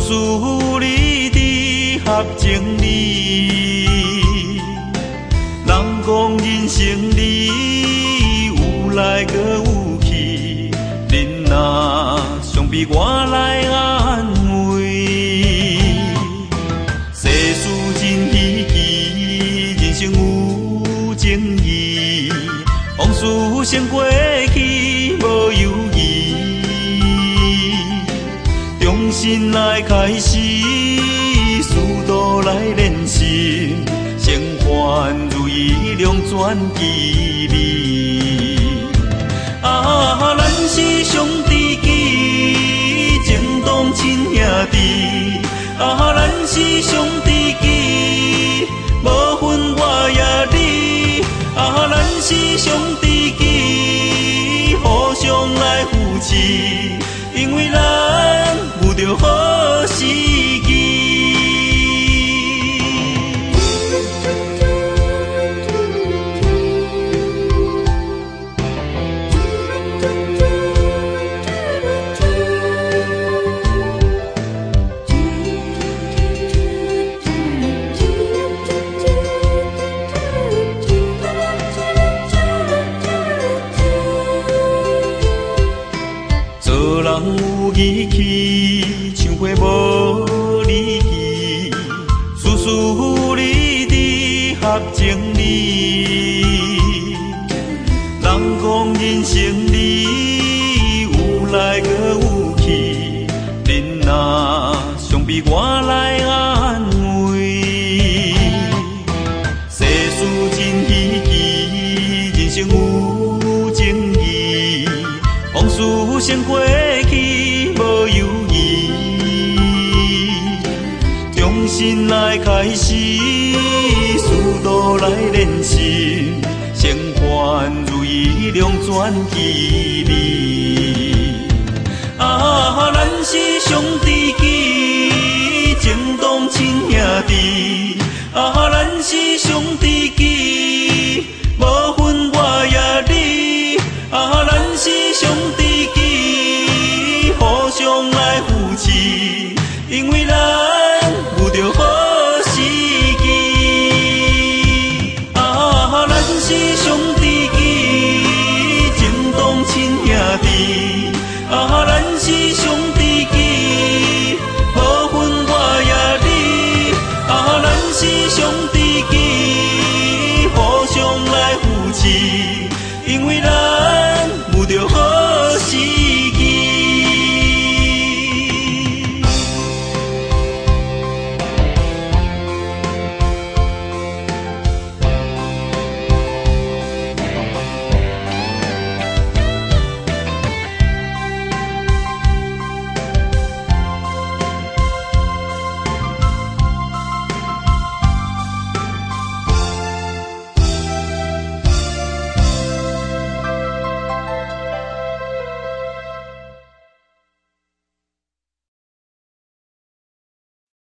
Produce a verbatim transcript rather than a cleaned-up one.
事理智合情理。人讲人生理有来搁有去，恁若相比我来安慰。世事真稀奇，人生有情义，往事先过去无犹豫。重新来开始，师道来练习，生还如意，两全其美。啊，咱是上知己，情同亲兄弟。啊，咱是上知己，无分我也你。啊，咱是上知己，互相来扶持，因为咱有着好时机。做人有义气，像花无理气，事事理智合情理。人讲人生理有来搁有去，恁若相比我来安慰。世事真稀奇，人生有情义，往事先过去无犹豫。重新来开始，师道来练习，生还如意，两全其美。啊，咱是上